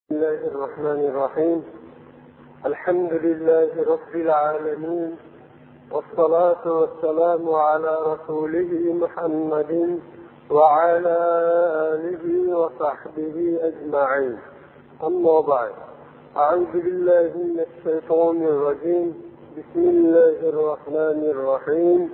بسم الله الرحمن الرحيم. الحمد لله رب العالمين، والصلاة والسلام على رسوله محمد وعلى آله وصحبه أجمعين. أما بعد، أعوذ بالله من الشيطان الرجيم. بسم الله الرحمن الرحيم.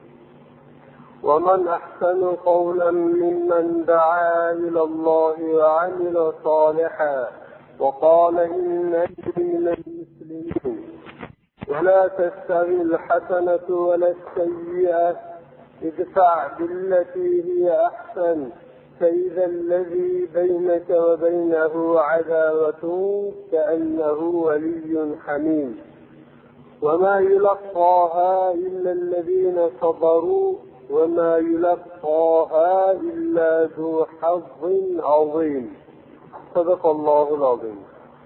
ومن أحسن قولا ممن دعا إلى الله وعمل صالحا وقال إنني من المسلمين. ولا تستوي الحسنة ولا السيئة، ادفع بالتي هي أحسن فإذا الذي بينك وبينه عداوة كأنه ولي حميم. وما يلقاها إلا الذين صبروا وما يلقاها إلا ذو حظ عظيم. صدق الله العظيم.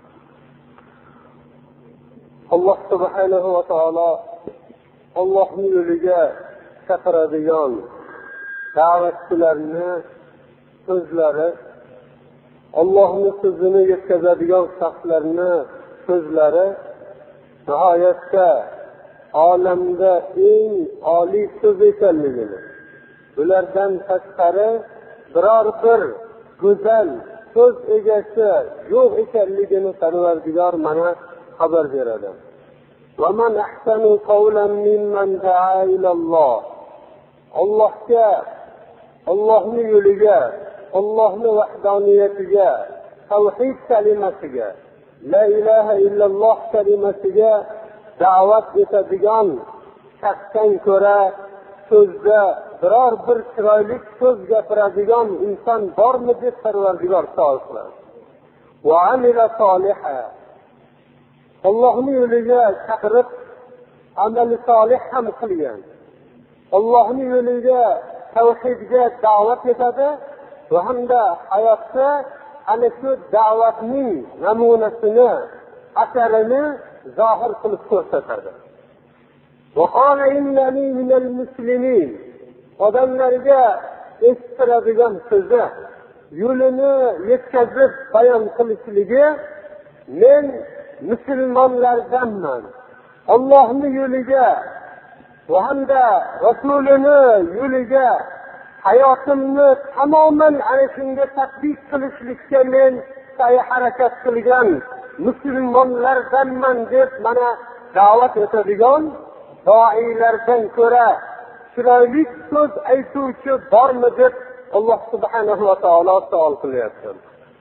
Allah subhanahu va taolo Allohning yo'liga chaqiradigan da'vatchilarni so'zlari, Allohning so'zini yetkazadigan shaxslarni so'zlari nihoyatda olamda eng oliy so'z ekanligini, ulardan tashqari biror bir go'zal so'z egasi yo'q ekanligini Parvardigor mana xabar beradi. وَمَنْ أَحْسَنُ قَوْلًا مِمَّنْ دَعَا إِلَى اللَّهِ. Allohga, Allohning yo'liga, Allohning vahdoniyatiga, tavhid kalimasiga, la ilaha illalloh kalimasiga da'vat etadigan shaxsdan ko'ra so'zda biror bir chiroyli so'z gapiradigan inson bormi deb Parvardigor savol qiladi. Va amila soliha. Allohning yo'liga chaqirib amali solih ham qilgan, Allohning yo'liga tavhidga da'vat etadi va hamda hayotda ana shu da'vatning namunasini, asarini zohir qilib ko'rsatadi. وَقَالَ إِنَّنِي مِنَ الْمُسْلِمِينَ. Odamlarga eshittiradigan so'zi, yo'lini yetkazib bayon qilishligi, men musulmonlardanman. Allohning yo'liga va hamda rasulini yo'liga hayotimni tamoman ana shunga tatbiq qilishlikka men sa'y-harakat qilgan musulmonlardanman deb mana da'vat etadigan doilardan ko'ra chiroyli so'z aytuvchi bormi deb Alloh subhanahu va taolo savol qilyapti.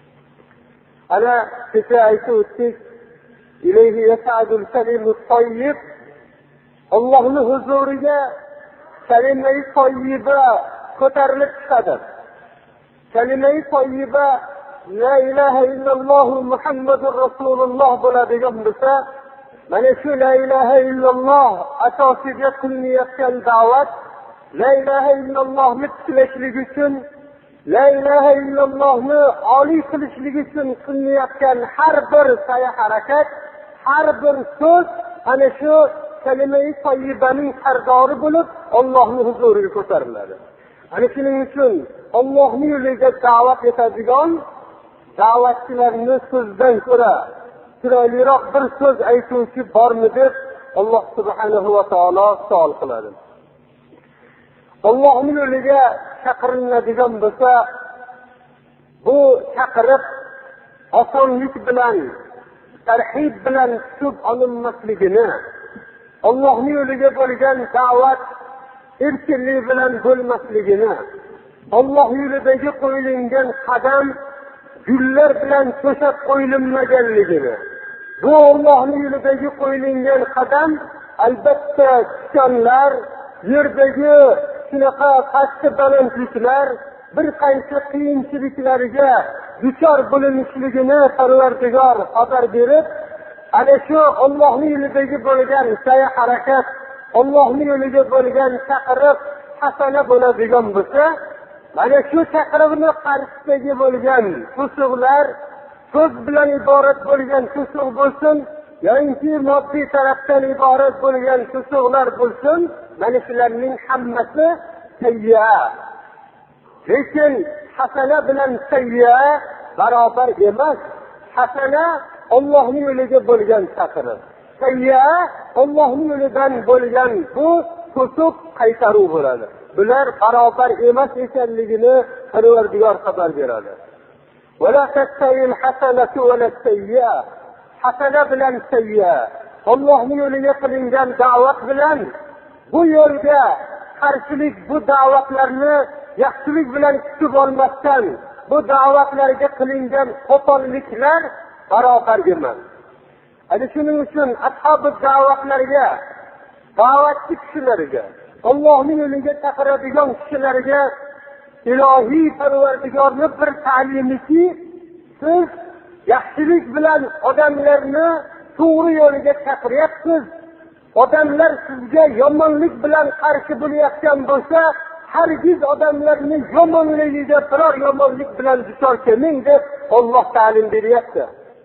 Ana kecha aytib o'tdik, ilayhi yas'adul kalimut tayyib. Allohning huzuriga kalima-i tayyiba ko'tarilib chiqadi. Kalima-i tayyiba la ilaha illalloh Muhammadur Rasululloh bo'ladigan bo'lsa, mana shu la ilaha illalloh asosiga qilinayotgan da'vat, la ilaha illalllohni tiklashlik uchun, la ilaha illallohni oliy qilishlik uchun qilinayotgan har bir sa'y-harakat, har bir so'z ana shu kalima-i tayyibaning sardori bo'lib Allohning huzuriga ko'tariladi. Ana shuning uchun Allohning yo'liga da'vat etadigan da'vatchilarning so'zdan ko'ra chiroyliroq bir so'z aytuvchi bormi deb Alloh subhanahu va taolo savol qiladi. Allohning yo'liga chaqiriladigan bo'lsa, bu chaqiriq osonlik bilan, tarhib bilan tutib olinmasligini, Allohning yo'liga bo'lgan da'vat erkinlik bilan bo'lmasligini, Alloh yo'lidagi qo'yilgan qadam gullar bilan to'shab qo'yilmaganligini, bu Allohning yo'lidagi qo'yilgan qadam albatta tikanlar, yerdagi shunaqa qattiq balandliklar, bir qancha qiyinchiliklarga duchor bo'linishligini Parvardigor xabar berib, ana shu Allohning yo'lidagi bo'lgan sa'y-harakat, Allohning yo'liga bo'lgan chaqiriq hasana bo'ladigan bo'lsa, mana shu chaqiriqni qarshisidagi bo'lgan to'siqlar, so'z bilan iborat bo'lgan to'siq bo'lsin, yoki moddiy tarafdan iborat bo'lgan to'siqlar bo'lsin, mana shularning hammasi sayya. Lekin hasana bilan sayya barobar emas. hasana Allohning yo'liga bo'lgan chaqiriq. Sayya Allohning yo'lidan bo'lgan bu to'siq qaytaruv bo'ladi. Bular barobar emas ekanligini Parvardigor xabar beradi. Wala tasayil hasanatu wala sayya. Hasana bilan sayya Allohning yo'liga qilingan da'vat bilan bu yo'lga qarshilik, bu da'vatlarni yaxshilik bilan kutib olmasdan bu da'vatlarga qilingan qo'polliklar barobar emas. Ana shuning uchun ashabi da'vatlarga, da'vatchi kishilarga, Allohning yo'liga chaqiradigan kishilarga ilohiy Parvardigorning bir ta'limiki, siz yaxshilik bilan odamlarni to'g'ri yo'liga chaqiryapsiz. Odamlar sizga yomonlik bilan qarshi bo'layotgan bo'lsa, hargiz odamlarning yomonligiga biror yomonlik bilan duchor kelmang deb Alloh ta'lim beryapti.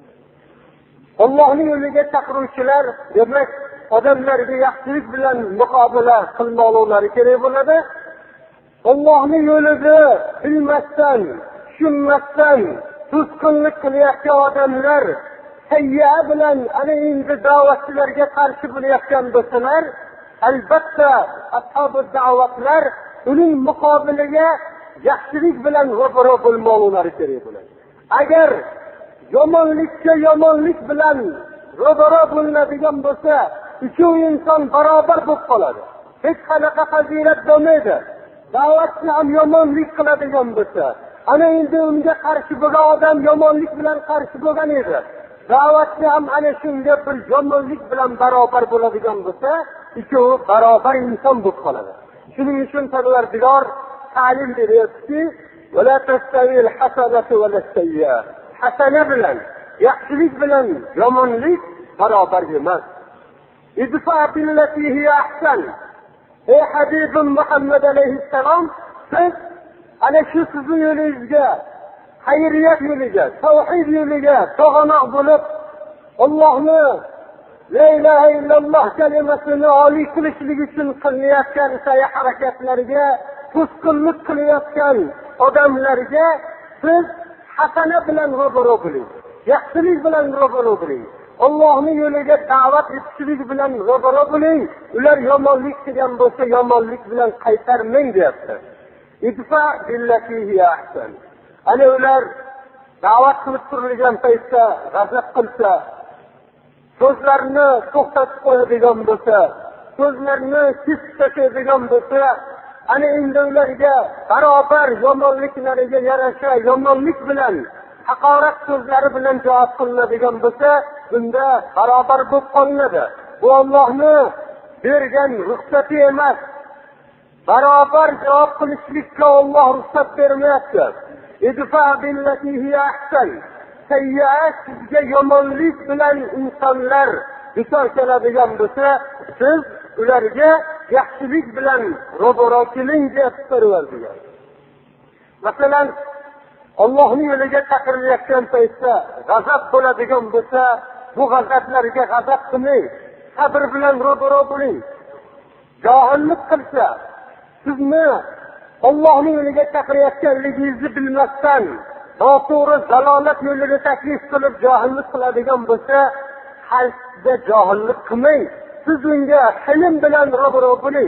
Allohning yo'liga chaqiruvchilar demak odamlarga yaxshilik bilan muqobala qilmoqlari kerak bo'ladi. Allohning yo'lida bilmasdan, tushunmasdan to'sqinlik qilayotgan odamlar sayya bilan ana endi da'vatchilarga qarshi bo'layotgan bo'lsalar, albatta ashabi da'vatlar uning muqobiliga yaxshilik bilan ro'baro bo'lmoqlari kerak bo'ladi. Agar yomonlikka yomonlik bilan ro'baro bo'linadigan bo'lsa, ikkovi inson barobar bo'lib qoladi. Hech qanaqa fazilat bo'lmaydi. Da'vatchi ham yomonlik qiladigan bo'lsa, ana endi unga qarshi bo'lgan odam yomonlik bilan qarshi bo'lgan edi. Da'vatchi ham ana shunga bir yomonlik bilan barobar bo'ladigan bo'lsa, ikkovi barobar inson bo'lib qoladi. Shuning uchun Parvardigor ta'lim beryaptiki, "Wala tastawil hasanatu wala sayya." Hasana bilan, yaxshilik bilan yomonlik barobar emas. Idfa billati hiya ahsan. Ey Habibim Muhammad alayhissalom, siz ana shu sizning yo'lingizga, xayriyat yo'liga, tavhid yo'liga to'g'anoq bo'lib, Allohni la ilaha illalloh kalimasini oliy qilishlik uchun qilayotgan sa'y harakatlarga, to'sqinlik qilayotgan odamlarga siz hasana bilan ro'baro bo'ling, yaxshilik bilan ro'baro bo'ling. Allohning yo'liga da'vat etishlik bilan ro'baro bo'ling. Ular yomonlik qilgan bo'lsa, yomonlik bilan qaytarmang deyapti. Idfa billati hiya ahsan. Ana ular da'vat qilib turilgan paytda g'azab qilsa, so'zlarni to'xtatib qo'yadigan bo'lsa, so'zlarni kesib tashlaydigan bo'lsa, ana endi ularga barobar yomonliklariga yarasha yomonlik bilan, haqorat so'zlari bilan javob qilinadigan bo'lsa, bunda barobar bo'lib qolinadi. Bu Allohni bergan ruxsati emas. Barobar javob qilishlikka Alloh ruxsat bermayapti. Idfa billati hiya ahsan. Sayya sizga yomonlik bilan insonlar duchor keladigan bo'lsa, siz ularga yaxshilik bilan ro'baro keling deb Parvardigor. Masalan, Allohning yo'liga chaqirilayotgan paytda g'azab bo'ladigan bo'lsa, bu g'azablarga g'azab qilmang, sabr bilan ro'baro bo'ling. Johillik qilsa, sizni Allohning yo'liga chaqirayotganligingizni bilmasdan, noto'g'ri zalolat yo'liga taklif qilib johillik qiladigan bo'lsa, qalbda johillik qilmang. Siz unga ilm bilan ro'baro bo'ling.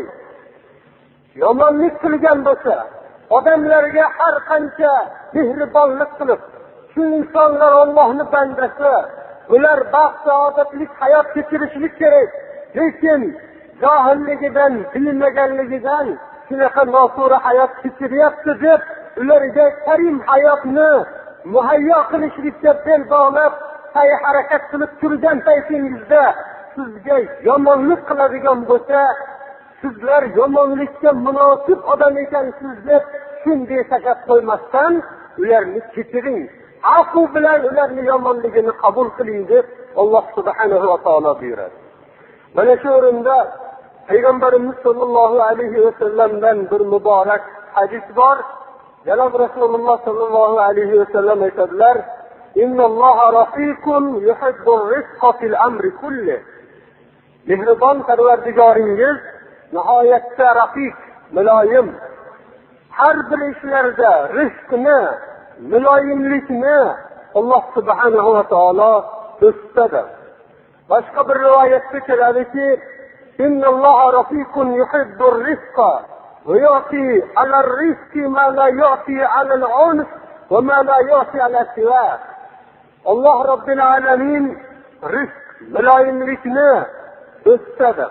Yomonlik qilgan bo'lsa, odamlarga har qancha mehribonlik qilib, shu insonlar Allohning bandasi, ular baxt saodatlik hayot kechirishlik kerak. Lekin johilligidan, bilmaganligidan shunaqa noto'g'ri hayot kechiryapti deb ularga karim hayotni muhayyo qilishlikka bel bog'lab, sa'y harakat qilib turgan paytingizda sizga yomonlik qiladigan bo'lsa, sizlar yomonlikka munosib odam ekansiz deb shunday tashlab qo'ymasdan ularni kechiring. Afu bilan ularning yomonligini qabul qiling deb Alloh subhanahu va taolo buyuradi. Mana shu o'rinda Payg'ambarimiz sollallohu alayhi va sallamdan bir muborak hadis bor. Janob Rasululloh sollallohu alayhi va sallam aytadilar: "Innalloha rafiqun yuhibbur rizqa fil amri kulli." Mehribon Parvardigoringiz nihoyatda rafiq, muloyim. Har bir ishlarda rizqni, muloyimlikni, Alloh subhanahu va taolo do'stadi. Boshqa bir rivoyatda keladiki, innalloha rafiqun yuhibbur rizqa va yu'ti 'alal rizqi ma la yu'ti 'alal 'unf va ma la yu'ti 'ala siwa. Alloh Robbil alamin rizq, muloyimlikni do'stadi.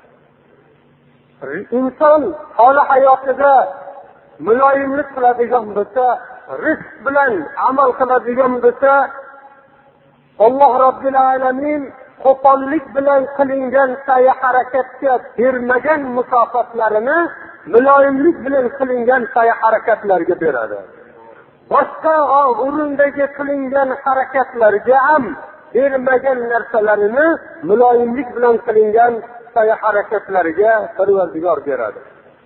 Inson holi hayotida muloyimlik qiladigan bo'lsa, rizq bilan amal qiladigan bo'lsa, Alloh Robbil alamin qo'pollik bilan qilingan sa'y-harakatga bermagan mukofotlarini muloyimlik bilan qilingan sa'y-harakatlarga beradi. Boshqa o'rindagi qilingan harakatlarga ham bermagan narsalarini muloyimlik bilan qilingan sa'y-harakatlarga Parvardigor beradi.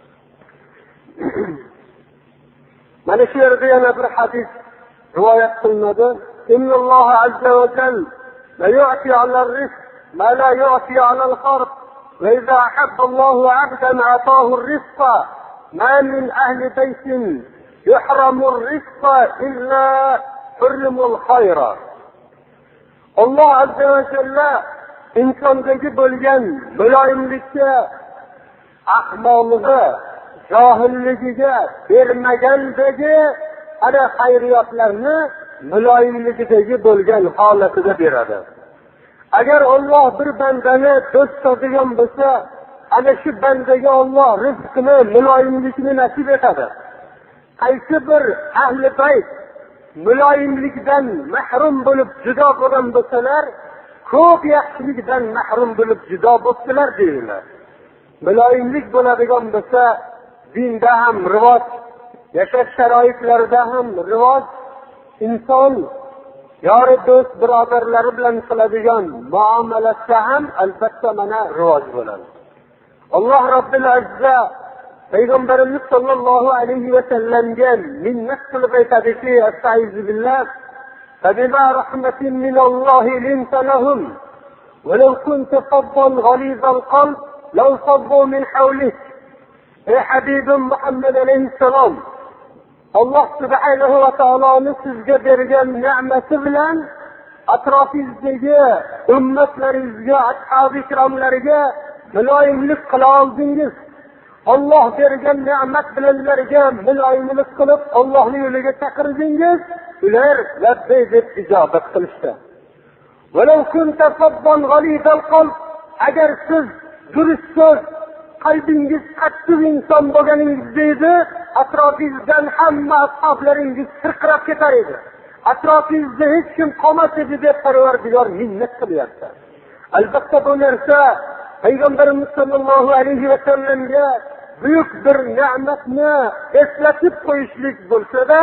Mana shu yerda yana bir hadis rivoyat qilinadi. Innalloha azza va jalla la yu'ti 'ala ar-rizq ma la yu'ti 'ala al-kharb va idza ahabba Allahu 'abdan ataahu ar-rizqa ma min ahli baytin yuhramu ar-rizqa illa hurrimu al-khayra. Alloh azza va jalla insondagi bo'lgan muloyimlikka, ahmoqligi, johilligiga bermagandagi ana xayriyatlarni muloyimligidagi bo'lgan holatida beradi. Agar Alloh bir bandani do'st tutadigan bo'lsa, ana shu bandaga Alloh rizqini, muloyimlikni nasib etadi. Qaysi bir ahli bayt muloyimlikdan mahrum bo'lib judo bo'lgan bo'lsalar, ko'p yaxshilikdan mahrum bo'lib judo bo'lsalar deydilar. Muloyimlik bo'ladigan bo'lsa, dinda ham rivoj, yashash sharoitlarida ham rivoj, inson yori do'st birodarlari bilan qiladigan muomalasida ham albatta mana rivoj bo'ladi. Alloh Robbil Azza Payg'ambarimiz sollallohu alayhi va sallamga minnat qilib aytadiki, astag'firu billah, فبما رحمة من الله لنت لهم ولو كنت فظا غليظ القلب لو فضوا من حولك. Ey Habibim Muhammad alayhissalom, Alloh subhanahu va taoloning sizga bergan ne'mati bilan atrofingizdagi ummatlaringizga, ashab-i ikromlarga muloyimlik qila oldingiz. Alloh bergan ne'mat bilanlarga muloyimlik qilib Allohning yo'liga chaqirdingiz. Ular labbay deb ijobat qilishdi. Walau kunta faddan ghalidal qalb, agar siz durust so'z, qalbingiz qattiq inson bo'lganingiz edi, atrofingizdan hamma ashoblaringiz sirqirab ketar edi. Atrofingizda hech kim qolmas edi deb Parvardigor minnat qilyapti. Albatta bu narsa Payg'ambarimiz sollallohu alayhi va sallamga buyuk bir ne'matni eslatib qo'yishlik bo'lsa-da,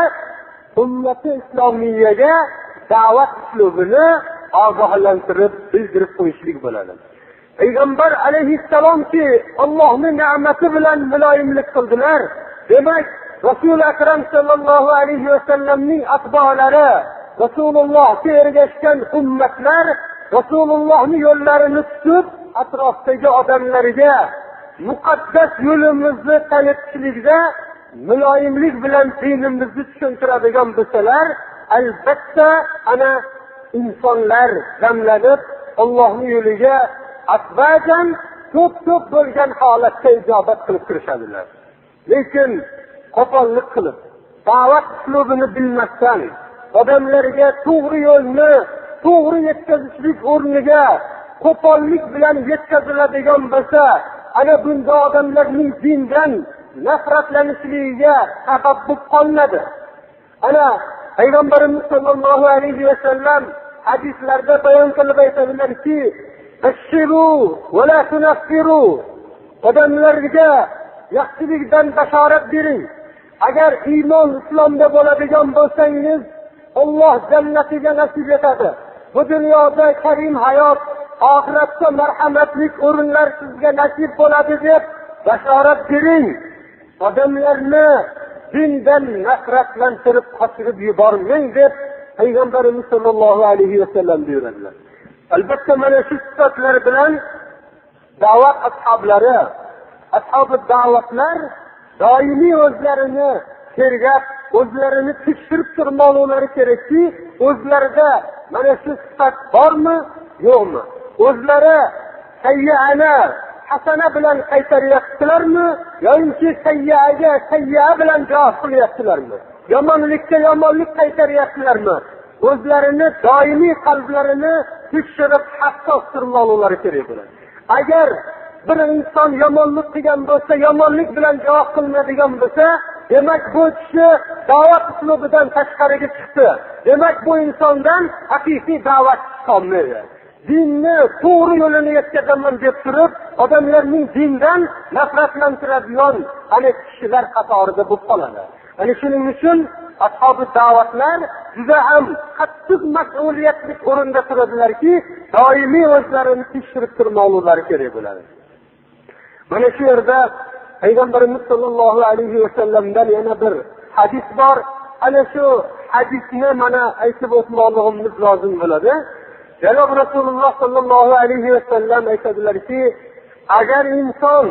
ummati islomiyaga da'vat uslubini ogohlantirib, bildirib qo'yishlik bo'ladi. Payg'ambar alayhissalomki Allohning ne'mati bilan muloyimlik qildilar. Demak, Rasul akram sallallohu alayhi va sallamning atbolari, Rasulullohga ergashgan ummatlar Rasulullohning yo'llarini tutib, atrofdagi odamlarga muqaddas yo'limizni tanitishlikda muloyimlik bilan dinimizni tushuntiradigan bo'lsalar, albatta ana insonlar jamlanib Allohning yo'liga asbajan ko'p bo'lgan holatda ijobat qilib kirishadilar. Lekin qo'pollik qilib, da'vat uslubini bilmasdan, odamlarga to'g'ri yo'lni to'g'ri yetkazishlik o'rniga qo'pollik bilan yetkaziladigan bo'lsa, ana bunday odamlarning dindan nafratlanishligiga sabab bo'lib qoladi. Ana Payg'ambarimiz sollallohu alayhi va sallam hadislarda bayon qilib aytadilarki, "Bashiru va la tunaffiru." Odamlarga yaxshilikdan bashorat bering. Agar iymon islomda bo'ladigan bo'lsangiz, Alloh jannatiga nasib etadi. Bu dunyoda karim hayot, oxiratda marhamatlik o'rinlar sizga nasib bo'ladi deb bashorat bering. Odamlarni dindan nafratlantirib qochirib yubormang deb Payg'ambarimiz sollallohu alayhi va sallam buyuradilar. Albatta mana shu sifatlar bilan da'vat ashablari, ashabi da'vatlar doimiy o'zlarini tergab, o'zlarini tekshirib turmoqlari kerakki, o'zlarida mana shu sifat bormi, yo'qmi? O'zlari sayyi'ana hasana bilan qaytaryaptilarmi, yoki sayyi'aga sayyi'a bilan javob qilyaptilarmi? Yomonlikka yomonlik qaytaryaptilarmi? O'zlarini doimiy qalblarini tekshirib hassos turmoqlari kerak bo'ladi. Agar bir inson yomonlik qilgan bo'lsa, yomonlik bilan javob qilmaydigan bo'lsa, demak bu kishi da'vat uslubidan tashqariga chiqdi. Demak bu insondan haqiqiy da'vat chiqolmaydi. Dinni to'g'ri yo'lini yetkazaman deb turib, odamlarning dindan nafratlantiradigan ana kishilar qatorida bo'lib qoladi. Ana shuning uchun ashabi da'vatlar juda ham qattiq mas'uliyatli o'rinda turadilarki, doimiy o'zlarini tekshirib turmoqlari kerak bo'ladi. Mana shu yerda Payg'ambarimiz sollallohu alayhi vasallamdan yana bir hadis bor. Ana shu hadisni mana aytib o'tmoqligimiz lozim bo'ladi. Janob Rasululloh sollallohu alayhi vasallam aytadilarki, agar inson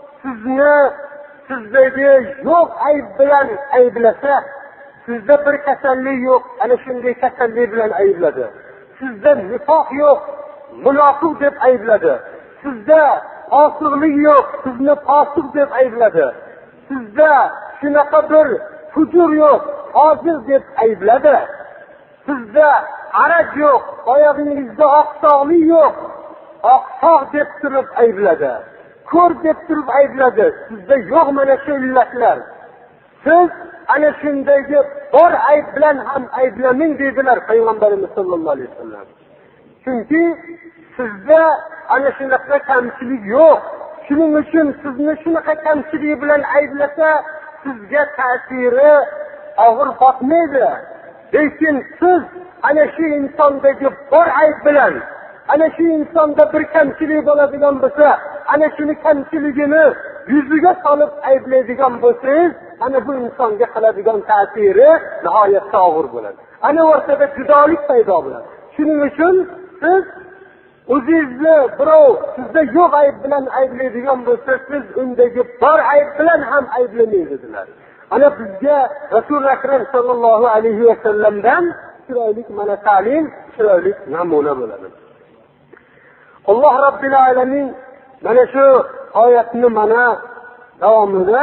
sizdagi yo'q ayb bilan ayblasa, sizda bir kasallik yo'q, ana shunday kasallik bilan aybladi. Sizda nifoq yo'q, munofiq deb aybladi. Sizda fosiqlik yo'q, sizni fosiq deb aybladi. Sizda shunaqa bir hujur yo'q, hozir deb aybladi. Sizda araj yo'q, oyog'ingizda oqsoqlik yo'q, oqsoq deb turib aybladi. Ko'r deb turib aybladi. Sizda yo'q mana shu illatlar. Siz ana shundagi bor ayb bilan ham ayblamang dedilar Payg'ambarimiz sollallohu alayhi vasallam. Chunki sizda ana shunaqa kamchilik yo'q. Shuning uchun sizni shunaqa kamchilik bilan ayblasa, sizga ta'siri og'ir botmaydi. Lekin siz ana shu insondagi bor ayb bilan, ana shu insonda bir kamchilik bo'ladigan bo'lsa, ana shuni kamchiligini yuziga solib ayblaydigan bo'lsangiz, ana bu insonga qiladigan ta'siri nihoyatda og'ir bo'ladi. Ana o'rtada judolik paydo bo'ladi. Shuning uchun siz o'zingizni birov sizda yo'q ayb bilan ayblaydigan bo'lsa, siz undagi bor ayb bilan ham ayblamang dedilar. Ana bizga Rasul akram sallallohu alayhi vasallamdan chiroyli mana ta'lim, chiroyli namuna bo'ladi. Alloh Robbil alamin mana shu oyatni mana davomida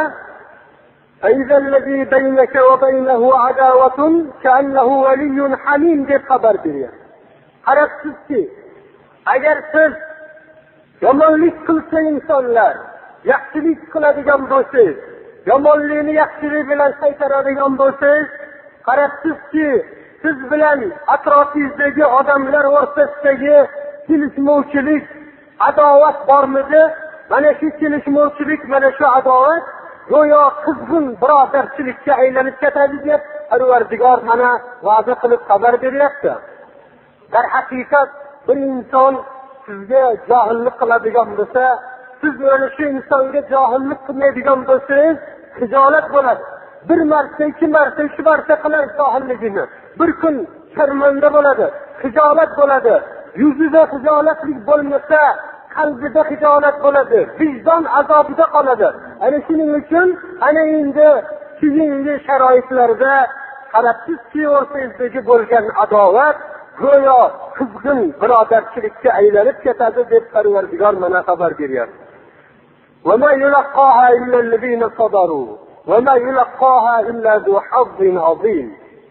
ayzallazi baynaka va baynahu adawatun ka'annahu waliyyun hamim deb xabar beryapti. Qarabsizki, agar siz yomonlik qilsa insonlar, yaxshilik qiladigan bo'lsangiz, yomonlikni yaxshilik bilan qaytaradigan bo'lsangiz, qarabsizki, siz bilan atrofingizdagi odamlar o'rtasidagi kelishmovchilik, adovat bormidi? Mana shu kelishmovchilik, mana shu adovat go'yo qizg'in birodarchilikka aylanib ketadi deb Parvardigor mana va'da qilib xabar beryapti. Dar haqiqat bir inson sizga johillik qiladigan bo'lsa, siz mana shu insonga johillik qilmaydigan bo'lsangiz, hijolat bo'ladi. Bir marta, ikki marta, uch marta qilar johilligini. Bir kun sharmanda bo'ladi, hijolat bo'ladi. Yuzida hijolatlik bo'lmasa, qalbida hijolat bo'ladi, vijdon azobida qoladi. Ana shuning uchun ana endi keyingi sharoitlarda qarabsizki, o'rtangizdagi bo'lgan adovat go'yo qizg'in birodarchilikka aylanib ketadi deb Parvardigor mana xabar beryapti. Va ma yulaqaha illa allazina sabaru va ma yulaqaha illa zu hazzin azim.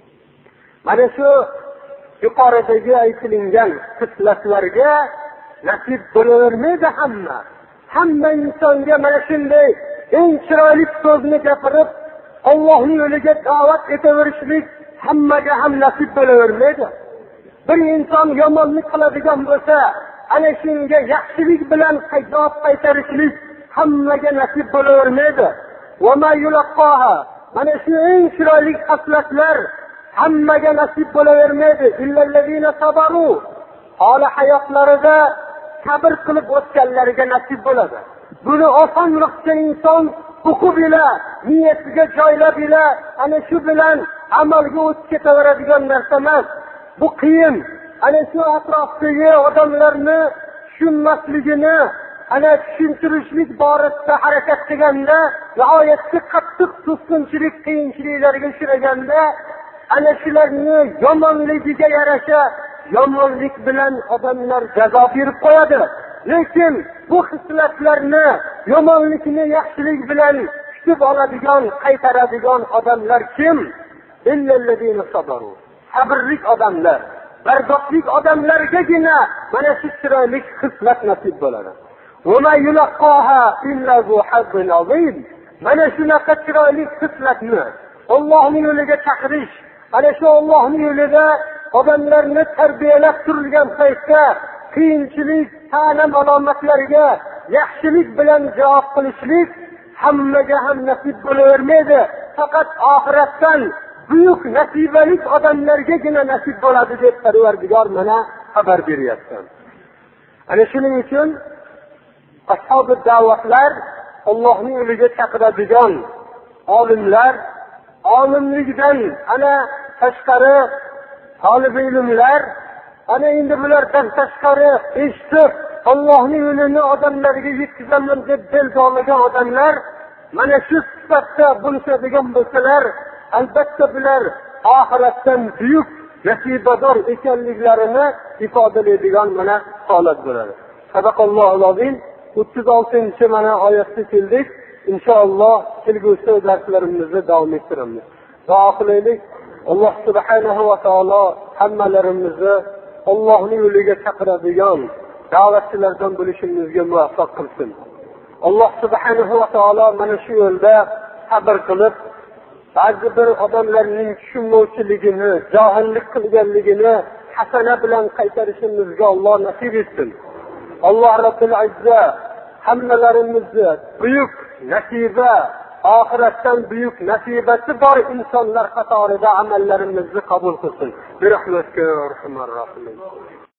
Mana shu yuqoridagi aytilgan xislatlarga nasib bo'lavermaydi hamma. Hamma insonga mana shunday eng chiroyli so'zni gapirib, Allohning yo'liga da'vat etaverishlik hammaga ham nasib bo'lavermaydi. Bir inson yomonlik qiladigan bo'lsa, ana shunga yaxshilik bilan javob qaytarishlik hammaga nasib bo'lavermaydi. Va ma yulaqaha, mana shu eng chiroyli xislatlar hammaga nasib bo'lavermaydi. Illallazina sabaru, hali hayotlarida sabr qilib o'tganlarga nasib bo'ladi. Buni osonlikcha inson o'qib ila, niyatiga joylab ila, ana shu bilan amalga o'tib ketaveradigan narsa emas. Bu qiyin. Ana shu atrofdagi odamlarni tushunmasligini, ana tushuntirishlik borasida harakat qilganda, nihoyatda qattiq to'sqinchilik, qiyinchiliklarga uchraganda, ana shularni yomonligiga yarasha yomonlik bilan odamlar jazo berib qo'yadi. Lekin bu xislatlarni, yomonlikni yaxshilik bilan tutib oladigan, qaytaradigan odamlar kim? Illallazina sabaru. Sabrlik odamlar, bardorlik odamlargagina mana shu chiroyli xislat nasib bo'ladi. Va ma yulqaha illa zu hazzin azim. Mana shunaqa chiroyli xislatni Allohning yo'liga chaqirish, ana shu Allohning yo'lida odamlarni tarbiyalab turilgan paytda qiyinchilik, ta'lim alomatlariga yaxshilik bilan javob qilishlik hammaga ham nasib bo'lavermaydi. Faqat oxiratdan buyuk nasibalik odamlargagina nasib bo'ladi deb Parvardigor mana xabar beryapti. Ana shuning uchun ashabi da'vatlar, Allohning yo'liga chaqiradigan olimlar, olimlikdan ana tashqari talib ilmlar, ana endi bulardan tashqari eshitib Allohning yo'lini odamlarga yetkazaman deb belgolagan odamlar mana shu sifatda bo'lishadigan bo'lsalar, albatta bular oxiratdan buyuk nasibador ekanliklarini ifodalaydigan mana holat bo'ladi. Sadaqallohul azim. 36 mana oyatga keldik. Inshaalloh kelgusi darslarimizni davom ettiramiz. Duo qilaylik. Alloh subhanahu va taolo hammalarimizni Allohning yo'liga chaqiradigan da'vatchilardan bo'lishimizga muvaffaq qilsin. Alloh subhanahu va taolo mana shu yo'lda sabr qilib, ba'zi bir odamlarning tushunmovchiligini, johillik qilganligini hasana bilan qaytarishimizga Alloh nasib etsin. Alloh Rabbul Izza hammalarimizni buyuk nasiba, oxiratdan buyuk nasibasi bor insonlar qatorida amallarimizni qabul qilsin. Bi rahmatika ya arhamar rohim.